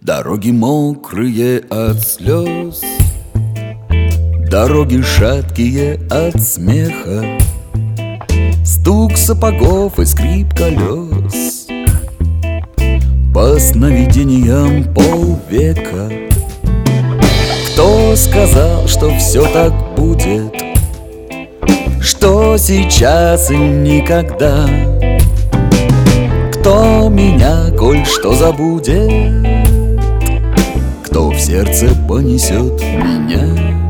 Дороги мокрые от слез, дороги шаткие от смеха, стук сапогов и скрип колес. По сновидениям полвека. Кто сказал, что все так будет, что сейчас и никогда? Кто меня, коль что забудет, кто в сердце понесет меня?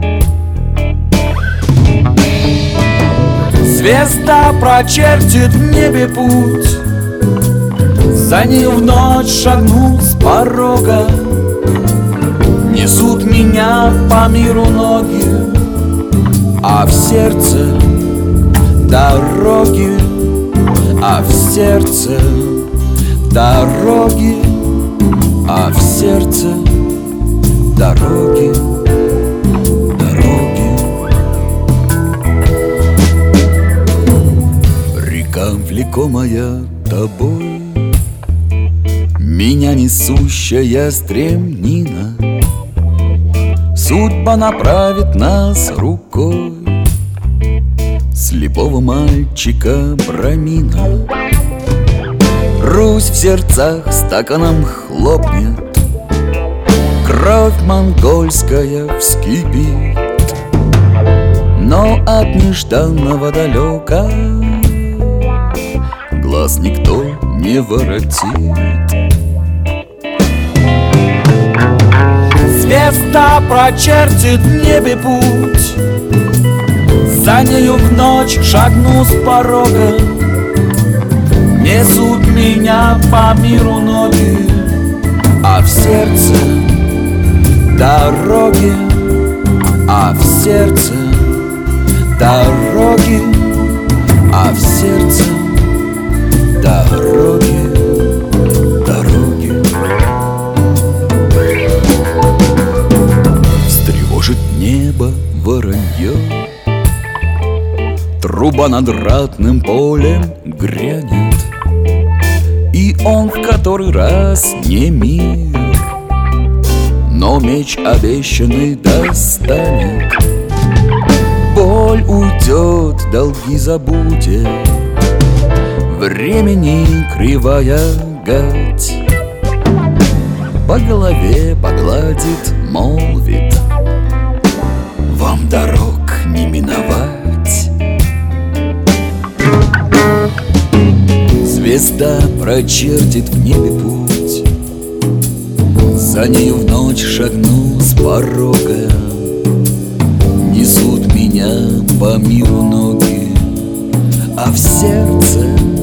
Звезда прочертит в небе путь, за ней в ночь шагну с порога. Несут меня по миру ноги, а в сердце дороги, а в сердце дороги, а в сердце дороги, дороги. Река, влекомая тобой, меня несущая стремнина, судьба направит нас рукой слепого мальчика Брамина. Русь в сердцах стаканом хлопнет, кровь монгольская вскипит, но от нежданного далека глаз никто не воротит. Звезда прочертит в небе путь, за нею в ночь шагну с порога. Несут меня по миру ноги, а в сердце дороги, а в сердце дороги, а в сердце дороги, дороги. Встревожит небо воронье, труба над ратным полем грянет, и он в который раз не мир, но меч обещанный достанет. Боль уйдет, долги забудет, времени кривая гать по голове погладит, молвит: вам дорог не миновать. Звезда прочертит в небе путь, за нею в ночь шагну с порога. Несут меня по миру ноги, а в сердце